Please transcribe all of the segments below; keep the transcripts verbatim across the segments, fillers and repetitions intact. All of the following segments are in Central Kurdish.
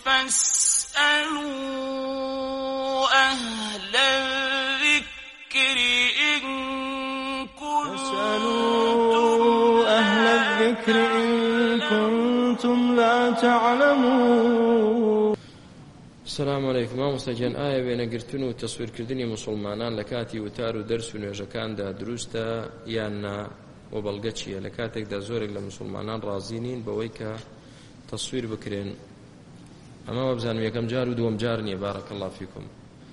فاسألوا أهل الذكر إن فاسألوا أهل الذكر إن كنتم لا تعلمون. السلام عليكم. ما مستجن آية بين قرتن وتصوير كردني مسلمانان لكاتي وتارو درس ونوجكان دا دروستا يانا وبلغتشيا لكاتك دا زورك لمسلمانان رازينين بويكا تصوير بكرين أما بزانم يكم جار ودوم جارني بارك الله فيكم.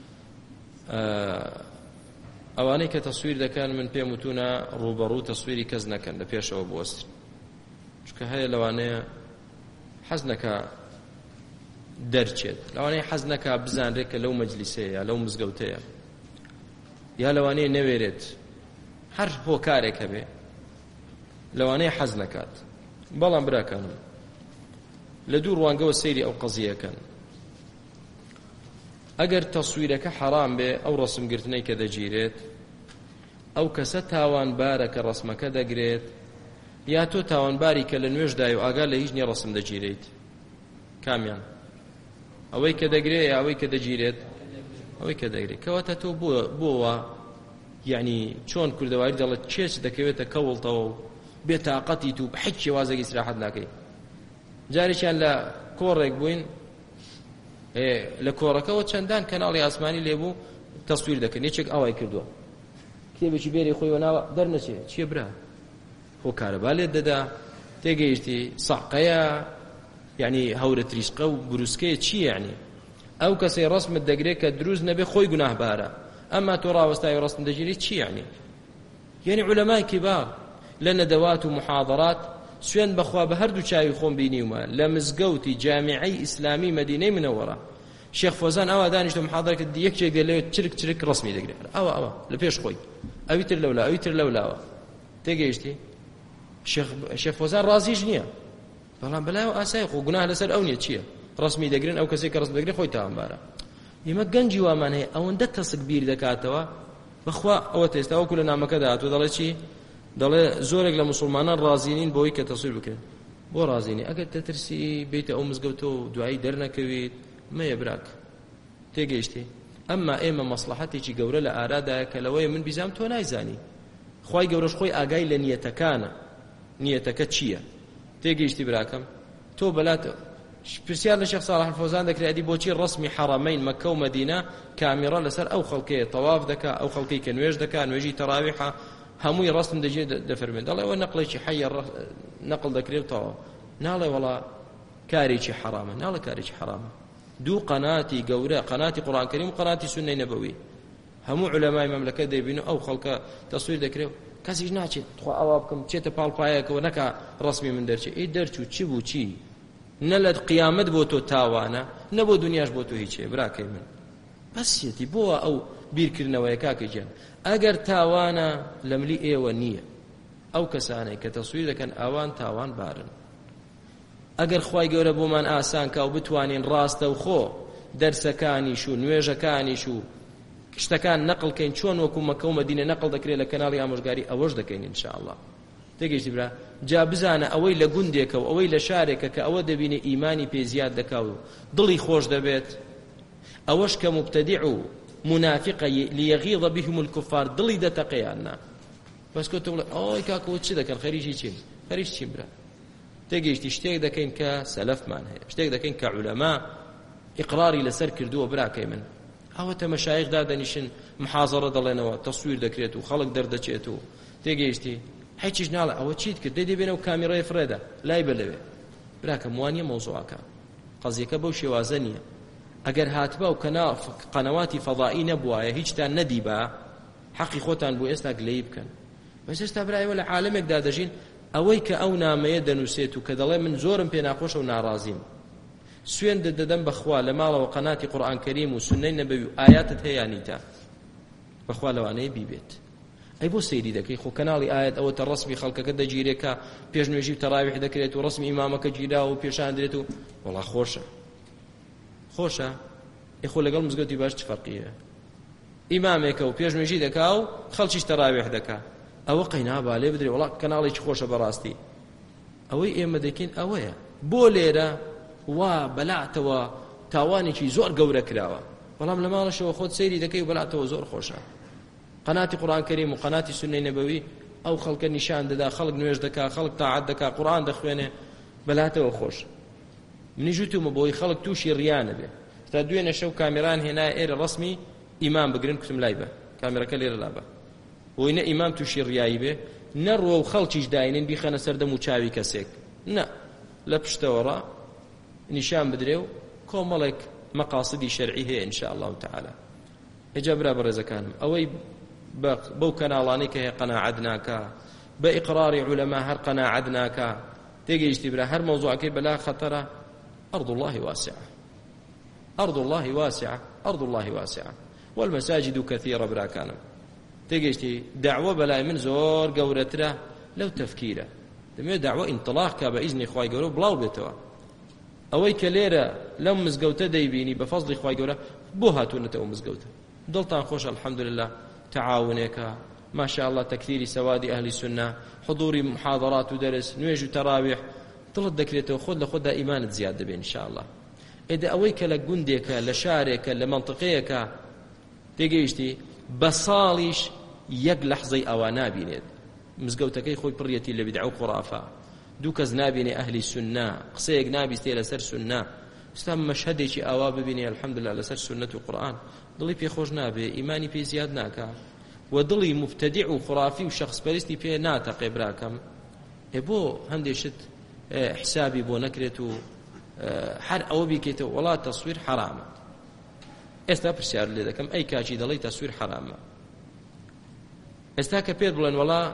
ئەوانەی کە تەسویر دەکەن من پێم وتونە ڕوبەڕوو تەسویری کەس نەکەن لە پێشەوە بوەستن، چونکە هەیە لەوانەیە حەز نەکا دەرچێت، لەوانەیە حەز نەکا بزانرێت کە لەو مەجلیسەیە یا لەو مزگەوتەیە، یا لەوانەیە نەوێرێت هەر هۆکارێک هەبێ لەوانەیە حەز نەکات. بەڵام براکانم لە دوو ڕوانگەوە سەیری ئەو قەزیەکەن. ئەگەر تەسویرەکە حەرام بێ ئەو ڕەسمگرتنەی کە دەگیرێت ئەو کەسە تاوانبارە کە ڕەسمەکە دەگرێت، یا تۆ تاوانباری کە لە نوێژدای و ئاگا لە هیچ نییە ڕەسم دەگیرێت؟ کامیان؟ ئەوەی کە دەگرێت یا ئەوەی کە دەگیرێت؟ ئەوەی کە دەگرێت. کەواتە تۆ بۆوە یعنی چۆن کوردەواری دەڵێت چێچ دەکەوێتە کەوڵتەوە و بێتاقەتیت و بە هیچ شێوازێکی ئیسراحەت ناکەی. جارێکیان لە کۆڕێک بووین لە کۆڕەکەەوە چەندان کەناڵی ئاسمانی لێبوو تەسویر دەکەن، یەکێک ئەوای کردووە کتێبێکی بێری خۆی وەناوە دەرنەچێ چییە برا خۆ کارەبا لێت دەدا تێگەیشتی ساقەیە یعنی هەورە تریسقە و بروسکەیە چی یعنی ئەو کەسەی ڕەسمت دەگرێت کە دروست نەبێ خۆی گوناهبارە، ئەمما تۆ ڕاوەستاوی ڕەسم دەگیری چی یعنی؟ یعنی عولەمای کیبار لە نەدەوات و محاضرات سوێن بەخوا بە هەردوو چاوی خۆم بینیومە لە مزگەوتی جامیعەی ئیسلامی مەدینەی منەوەرە شێخ فۆزان ئەوە دانیشتە محاضرەکە یەکێک دەلێت چرک چرک ڕەسمی دەگرێت، ئەوە ئەوە لە پێش خۆی ئەوی تر لەولا ئەوی تر لەولاوە تێگەیشتی شێخ فۆزان ڕازیش نییە، بەڵام بەلایەوە ئاسای خۆ گوناه لەسەر ئەو نییە چییە ڕەسمی دەگرن ئەو کەسێک کە ڕەسم دەگرێت خۆی تاوانبارە. ئێمە گەنجی وامان هەیە ئەوەندە تەسک بیر دەکاتەوە بەخوا ئەوە تێستا وەکو لە نامەکەدا هاتووە دەڵێ چی؟ دەڵێ زۆرێک لە مسلمانان ڕازینین بۆی کە تەسویر بکرێن. بۆ ڕازینی؟ ئەگەر تەترسی بیتە ئەو مزگەوتەوە و دوایی دەرنەکەویت مەیە براک تێگەیشتی. ئەمما ئێمە مەسلحەتێکی گەورە لە ئارادایە کە لەوەیە من بیزام تۆ نایزانی، خوای گەورەش خۆی ئاگای لە نیەتەکانە، نیەتەکە چییە تێگەیشتی براکەم. تۆ بەلات پرسیار لە شێخ ساڵح الفۆزان دەکرێت ئەدی بۆچی ڕەسمی حەرەمەین مەکە و مەدینە کامیرا لەسەر ئەو خەڵکەیە تەواف دەکا، ئەو خەڵکەی کە نوێژ دەکا نوێژی تەراویحە هەمووی ڕەسم دەجێ دەفەرمێن، دەڵێ ئەوە نەقڵێکی حەیە نەقڵ دەکرێت تەواو ناڵێ وەڵا کارێکی حەرامە، ناڵێ کارێکی حەرامە. دوو قەناتی گەورە، قەناتی قورئانکەریم و قەناتی سوننەی نەبەوی، هەموو عولەمای مەملەکەت دەبین و ئەو خەڵکە تەسویر دەکرێت کەسیش ناچێت خوا ئەوا بکەم چێتە پاڵپایەکەوە نەکا ڕەسمی من دەرچێت. ئەی دەرچوو چی بوو چی؟ نە لە قیامەت بۆ تۆ تاوانە نە بۆ دنیاش بۆ تۆ هیچێ براکەی من. بەسیەتی بۆوە ئەو بیرکردنەوەیە کاکەی گیان ئەگەر تاوانە لە ملی ئێوە نییە، ئەو کەسانەی کە تەسویر دەکەن ئەوان تاوان بارن. ئەگەر خوای گەورە بۆمان ئاسان کا و بتوانین ڕاستە و خۆ دەرسەکانیش و نوێژەکانیش و شتەکان نەقڵکەین چۆن وەکو مەکە و مەدینە نەقڵ دەکرێت لە کەناڵی ئامۆژگاری ئەوەش دەکەین ئینشاءالله. تێگەیشتی برا؟ جا بزانە ئەوەی لە گوندێکە و ئەوەی لە شارێکە کە ئەوە دەبینێ ئیمانی پێ زیاد دەکا و دڵی خۆش دەبێت، ئەوەش کە مبتەدیع و منافقە لیەغیظ بهم الکفار دڵی دەتەقەیاننا بەس کە تۆ بڵێ ئەوەی کاکەوە چی دەکەن خەریکی چین؟ خەریک چین برا؟ تێگەیشتی شتێک دەکەین کە سەلەفمان هەیە، شتێک دەکەین کە عولەما ئیقراری لەسەر کردووە براکەی من. ئەوە تەمەشایخ دادەنیشن محاضەڕە دەڵێنەوە تەسویر دەکرێت و خەڵک دەردەچێت و تێگەیشتی هیچیش ناڵێ ئەوە چیت کرد دەی دەبێنە و کامیڕەیە فرێدا لای بەلەوێ. براکەم وانیە مەوزوعەکە قەزیەکە بەو شێوازە نییە. ئەگەر هاتبە و قەنەواتی فەضائی نەبوایە هیچتان نەدیبا حەقی خۆتان بۆ ئێستا گلەی بکەن. بەس ئێستا برایەوە لە عالەمێکدا دەژین ئەوەی کە ئەو نامەیە دەنووسێت و کە دەڵێ من زۆرم پێ ناخۆشە و ناڕازیم سوێن دەدەدەم بەخوا لە ماڵەوە قەناتی قورئانکەریم و سوننەی نەبەوی و ئایاتت هەیە نیتا بەخوا لەوانەیە بیبێت. ئەی بۆ سەیری دەکەی خۆ کەناڵی ئاەت ئەوە تە ڕەسمی خەڵکەکە دەگیرێکە پێش نوێژی تەراویح دەکرێت و ڕەسمی ئیمامەکە گیرا و پێشان درێت و وەڵا خۆشە خۆشە ئەی خۆ لەگەڵ مزگەوتی باش چ فەرقیە؟ ئیمامێکە و پێش نوێژی دەکا و خەڵکیش تەراویح دەکا ئەوە قەینا با لێ بدرێ وەڵا کەناڵێکی خۆشە بەڕاستی. ئەوەی ئێمە دەکەین ئەوەیە بۆ لێرە وا بەلاتەوە تاوانێکی زۆر گەورە کراوە بەڵام لە ماڵەشەوە خۆت سەیری دەکەی و بەلاتەوە زۆر خۆشە قەناتی قورئان کەریم و قەناتی سونەی نەبەوی ئەو خەڵکە نیشان دەدا خەڵک نوێژ دەکا خەڵک تاعەت دەکا قورئان دەخوێنێ بەلاتەوە خۆش منی جوتومە بۆی خەڵک تووشی ڕیانە بێ تا دوێنێ شەو کامێران هێنایە ئێرە ڕەسمی ئیمان بگرن کوتم لای بە کامێرەکە لێرە لا بە بۆی نە ئیمان تووشی ڕیایی بێ نەڕوە و خەڵکیش داینن بیخەنە سەردەم و چاوی کەسێک نە لە پشتەوەڕا نیشان بدرێ و کۆمەڵێک مەقاصدی شەرعی هەیە ئینشاء الله تعالى ئێجا برا بەڕێزەکانم ئەوەی بەو کەناڵانەی کە هەیە قەناعەت ناکا بە ئیقراری عولەما هەر قەناعەت ناکا تێگەیشتی برا هەر مەوزوعەکەی بەلا خەتەرە أرض الله واسعة أرض الله واسعة أرض الله واسعة والمساجد كثيرة براكانم تيجي دعوة بلا من زور قورترا لو تفكيره دمي دعوة انطلاق بإذن إخوائي قولوا بلاو بيتوا أوي كليرة لم مزقوته ديبيني بفضل إخوائي قولوا بوهاتو نتو مزقوته دلتان خوش الحمد لله تعاونك ما شاء الله تكثير سواد أهل السنة حضور محاضرات ودرس نويج تراويح طلت دكريته وخذ لخذ إيمان زيادة بين إن شاء الله إذا أويك لجندك لشارك لمنطقيك تيجيشتي بصاليش يق لحظة أوانا بينيد مزقوتكي خوي بريتي اللي بدعو خرافة دوك زنابيني أهل السنة قصيق نابي استيل سر سنة استم مشهدي شي أواب بيني الحمد لله لسر سنة القرآن ضلي في خوش نابي إيماني في زياد ناكا ودلي مبتدع وخرافي وشخص بريستي في ناتق إبراكم إبو هندي شت حسابي بو نكرتو حر أو بيكيتو ولا تصوير حرام استا برسيار لي دكم أي كاشي دلي تصوير حرام استا كبير بلن ولا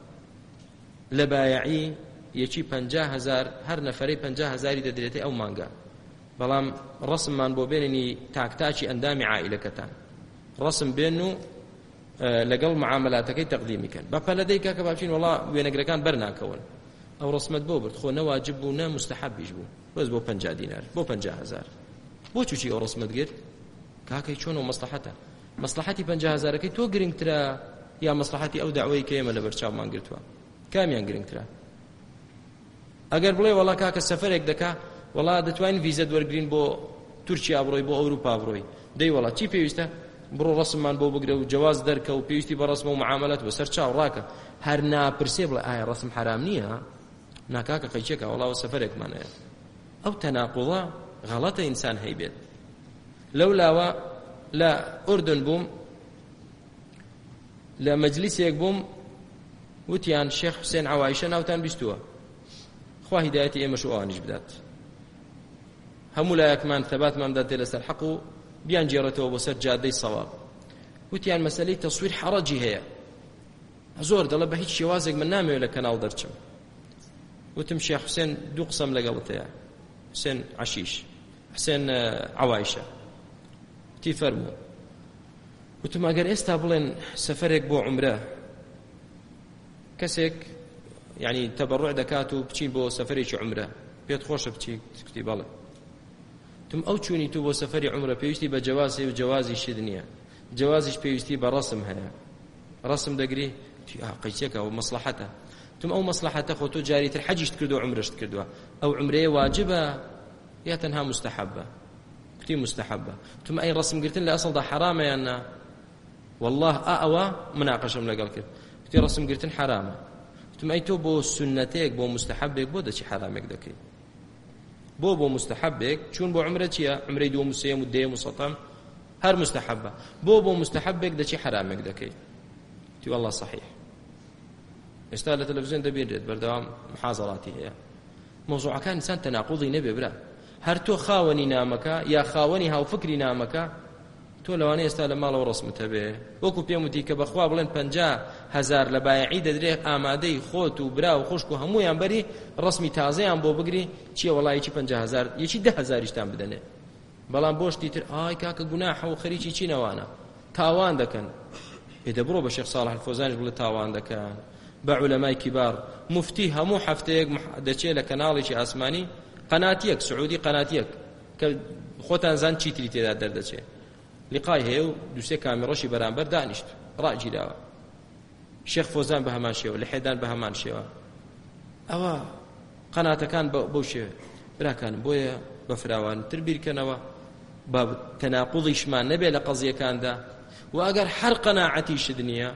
لبايعي يشي پەنجا هزار هەر نەفەرەی پەنجا هزاری دەدرێتێ ئەو مانگە بەڵام ڕسممان بۆ بێننی تاکتاکی ئەندامی عائیلەکەتان ڕسم بێن و لەگەڵ معاملاتەکەی تەقدیمیکەن بە پەلەدەی کاکە بابچین وڵا وێنەگرەکان بەرناکەون ئەو ڕسمت بۆ برد خۆ نەواجب بوو نە مستحەبیش بوو بەس بۆ پەنجا دینار بۆ پەنجا هزار بۆ چوچی ئەو ڕسمت گرت کاکەی چۆن و مەسلحەتە مەسلحەتی پەنجا هزارەکەی تۆ گرنگترە یا مەسلحەتی ئەو داوای کە ئێمە لەبەر چاومان گرتووە کامیان گرنگترە ئەگەر بڵێ وڵا کاکە سەفەرێک دەکا وڵا دەتوانین ڤیزە وەرگرین بۆ تورکیا بڕۆی بۆ ئەوروپا بڕۆی دەی وڵا چی پێویستە بڕۆ ڕسممان بۆ بگرە و جواز دەرکە و پێویستی بە ڕسم و معاملات و سەر چاو ڕاکە هەر ناپرسێ بڵێ ئایا ڕسم حرام نییە ناکاکە قەیچێکە وڵاوە سەفەرێکمانەیە ئەو تەناقوڵە غەڵەتە ئینسان هەیبێت لەولاوە لە ئوردن بووم لە مەجلیسێک بووم وتیان شێخ حوسێن عەوایشە ناوتان بیستووە خوا هیدایەتی ئێمەش و ئەوانیش بدات هەموو لایەکمان ثەباتمان بداتێ لەسەر حەق و بیان جێڕێتەوە بۆ سەر جادەی سەواب وتیان مەسەلەی تەسویر حەڕەجی هەیە زۆر دەڵێ بە هیچ شێوازێک من نامەوێت لە کەناڵ دەرچم وتم شێخ حوسێن دوو قسەم لەگەڵت هەیە حوسێن عەشیش حوسێن عەوایشە تی فەرموو وتم ئەگەر ئێستا بڵێن سەفەرێک بۆ عومرە کەسێک يعني تبرع دكاتو بچین بۆ سەفەرێکی عومرە پێت خۆشە بچی کتی بەڵێ تم ئەو چوونی تو بۆ سەفەری عومرە پێویستی بە جوازی و جوازی شت نییە جوازیش پێویستی بە ڕەسم هەیە ڕەسم دەگری قەیچێکە و مەسلحەتە تم ئەو مەسلحەتە خۆ تۆ جاریتر حەجیشت کردو عومرەشت کردووە ئەو عومرەیە واجبە یا تەنها مستحەبە کتی مستحەبە تم ئەی ڕەسمگرتن لە ئەسڵدا حرامە یان نا والله ئەوە مناقەشەم لەگەڵ کرد کتی ڕەسمگرتن حرامە تم أي تو بو سنتك بو مستحبك بو دشي حرامك دكي بو بو مستحبك شون بو عمرتيا عمري دو مسيم وديم وسطم هر مستحبة بو بو مستحبك دشي حرامك دكي تي والله صحيح استاله التلفزيون ده بيرد بردوام محاضراتي هي موضوع كان انسان تناقضي نبي برا هر تو خاوني نامك يا خاوني هاو فكري نامك تۆ لەوانەیە ئێستا لە ماڵەوە ڕسمتە بێ وەکو پێم وتی کە بەخوا بڵێن پەنجا هەزار لە بایعی دەدرێت ئامادەی خۆت و برا و خوشک و هەموویان بەری ڕسمی تازەیان بۆ بگری چییە وەڵایەکی پەنجا هەزار یەکی دە هەزاریشتان بدەنێ بەڵام بۆشتی تر ئای کاکە گوناحە و خەریکی چینەوانە تاوان دەکەن ئێدە بڕۆ بە شێخ ساڵح الفۆزانیش بڵێ تاوان دەکەن بە عولەمای کیبار مفتی هەموو هەفتەیەک دەچێت لە کەناڵێکی ئاسمانی قەناتیەک سعودی قەناتیەک کە خۆتان زان چیتری تێدا دەردەچێت لقای هەیە و دووسێ کامێڕەشی بەرامبەر دانیشت ڕاگیراوە شێخ فۆزان بە هەمان شێوە لە حێدان بە هەمان شێوە ئەوە قەناتەکان بەو شێوە براکانم بۆیە بە فراوانتر بیرکەنەوە بە تەناقوڵیشمان نەبێ لە قەزیەکاندا و ئەگەر هەر قەناعەتیشت نییە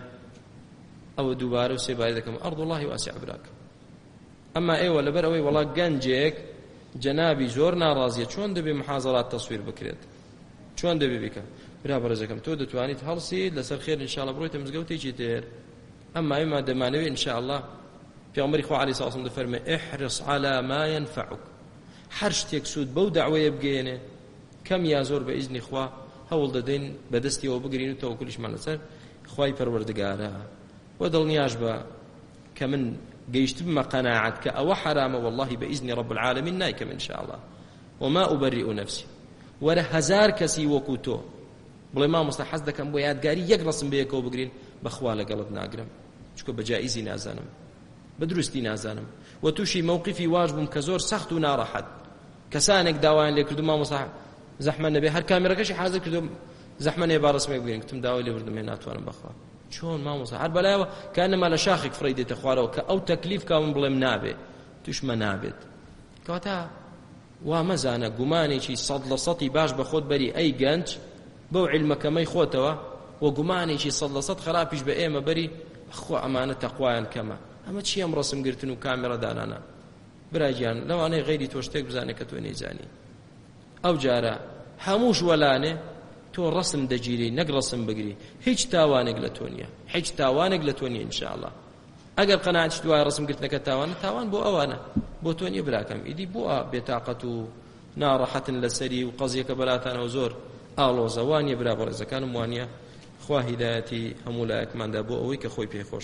ئەوە دووبارە و سێباری دەکەم ئەرضوڵڵاهی واسع براکە. ئەمما ئێوە لەبەر ئەوەی وەڵا گەنجێک جەنابی زۆر ناڕازیە چۆن دەبێ محازەرات تەسویر بکرێت، چۆن دەبێ بیکە؟ برا بەڕێزەکەم تۆ دەتوانیت هەڵسیت لەسەر خێر ئینشاءڵڵا بڕۆیتە مزگەوتێکی تر. ئەمما ئێمە دەمانەوێت ئینشاءڵڵا پێغەمبەری خوا عەلەیهی سەڵام دەفەرمێ احرص على ما ينفعك، هەر شتێک سوود بەو دەعوەیە بگەێنێ کەم یا زۆر بە ئیزنی خوا هەوڵ دەدەین بەدەستیەوە بگرین و تەوەکولیشمان لەسەر خوای پەروەردگارە و دڵنیاش بە کە من گەیشت بمە قەناعەت کە ئەوە حرامە والله بإذن رب العالمين نایکەم إن شاء الله وما أبرئ نفسي. وەرە هەزار کەسی وەکو تۆ بڵێ مامۆستا حەز دەکەم بۆ یادگاری یەک ڕسم بەیەکەوە بگرین بەخوا لەگەڵت ناگرم چونکە بە جائیزی نازانم بە دروستی نازانم و تووشی مووقیفی واژ بووم کە زۆر سەخت و ناڕەحەت کەسانێک داوایان لێ کردو مامۆستا زەحمە نەبێ هەر کامێرەکەشی حازر کردو زەحمە نێ با ڕسمێک بگرین کتم داوای لێ بردم هێ ناتوانم بەخوا چۆن مامۆستا هەر بەلایەوە کانەما لە شاخێک فڕی دێتە خوارەوە کە ئەو تەکلیف کا من بڵێم نابێ توشمە نابێت کەواتە وا مەزانە گومانێکی سەد لە سەدی باش بە خۆت بەری ئەی گەنج بەو عیلمەکەمەی خۆتەوە و گومانێکی سەد لە سەد خراپیش بە ئێمە بەری خۆ ئەمانە تەقوایان کەمە ئەمە چی ئەم ڕسم گرتن و کامێرە دانانە برای گیان لەوانەیە غەیری تۆ شتێک بزانێ کە تۆ نەیزانی ئەو جارە هەمووش وەلانێ تۆ ڕسم دەگیری نەک ڕسم بگری هیچ تاوانێک لە تۆ نییە هیچ تاوانێک لە تۆ نییە ئینشاءڵڵا ئەگەر قەناعەتت دوای ڕسم گرتنەکە تاوانە تاوان بۆ ئەوانە بۆ تۆ نییە براکەم ئیدی بۆ بێتاقەت و ناڕەحەتن لەسەری و قەزیەکە بەلاتانەوە زۆر ئاڵۆزە وانیە برا بەڕێزەکانم وانیە خوا هیدایەتی هەموو لایەکماندا بۆ ئەوەی کە خۆی پێخۆش.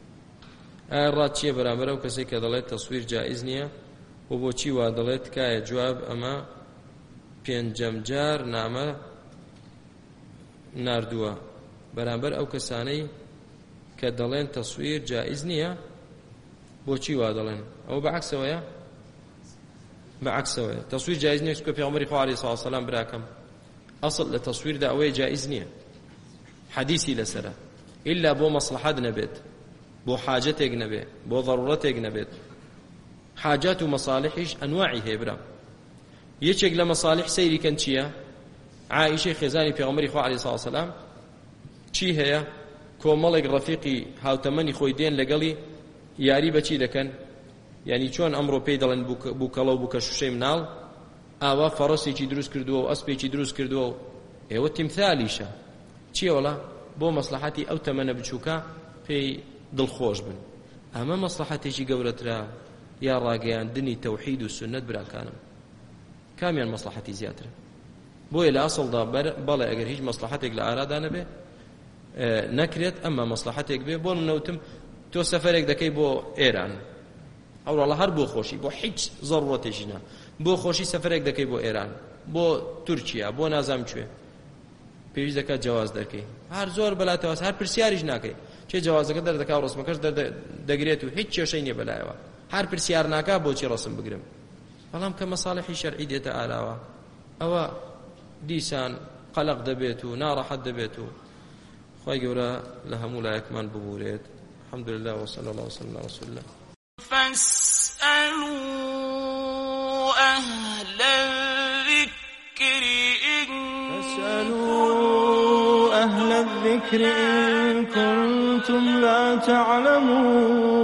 ئایا ڕات چییە بەرامبەر ئەو کەسێک کە دەڵێت تەسویر جائیز نییە و بۆچی وا دەڵێت تکایە جواب ئەمە پێنجەم جار نامە ناردووە بەرامبەر ئەو کەسانەی کە دەڵێن تەسویر جائیز نییە بۆچی وا دەڵێن ئەو بەعکسەوەیە بەعکسەوەیە تەسویر جائیز نییە چونکە پێغەمبەری خوا عەلەیهی سەڵاتو وەسەلام براکەم ئەسڵ لە تەسویردا ئەوەیە جائیز نییە حەدیثی لەسەرە ئیلا بۆ مەسلحەت نەبێت بۆ حاجەتێک نەبێت بۆ ضرورەتێک نەبێت حاجات و مەصالحیش ئەنواعی هەیە برا یەکێک لە مەصالح سەیریکەن چییە عائیشەی خێزانی پێغەمبەری خوا عەلەیهی سەڵاتو وەسەلام چی هەیە کۆمەڵێک ڕەفیقی هاوتەمەنی خۆی دێن لەگەڵی یاری بەچی دەکەن یعنی چۆن ئەمڕۆ پێی دەڵێن بووکەڵە و بووکە شوشەی مناڵ ئاوا فەڕەسێکی دروست کردووە و ئەسپێکی دروست کردووە و ئێوە تیمثالیشە چییە وەڵا بۆ مەسلحەتی ئەو تەمەنە بچووکە پێی دڵخۆش بن ئەمە مەسلحەتێکی گەورەترە یا ڕاگەیاندنی تەوحید و سنت براکانم کامیان مەسلحەتی زیاترە بۆیە لە ئەسڵدا بەڵێ ئەگەر هیچ مەسلحەتێک لە ئارادا نەبێ نەکرێت ئەمما مەسلحەتێک بێ بۆ نەوتم تۆ سەفەرێک دەکەی بۆ ئێران ئەوڕاڵە هەر بۆ خۆشی بۆ هیچ ضرورەتێکی نا بۆ خۆشی سەفەرێک دەکەی بۆ ئێران بۆ تورکیا بۆ نازام کوێ پێویست دەکات جواز دەکەی هەر زۆر بەلاتەوە هەر پرسیاریش ناکەی چێ جوازەکە دەردەکا و ڕسمەکەش دەگرێت و هیچ کێشەی نییە بەلایەوە هەر پرسیار ناکا بۆچی ڕسم بگرم بەڵام کە مەساڵحی شەرعی دێتە ئاراوە ئەوە دیسان قەلق دەبێت و ناڕەحەت دەبێت و خوای گەورە لە هەموو لایەکمان ببورێت. الحمد لله وصلى الله وسلم على رسول الله. فاسألوا أهل الذكر إن فاسألوا أهل الذكر إن كنتم لا تعلمون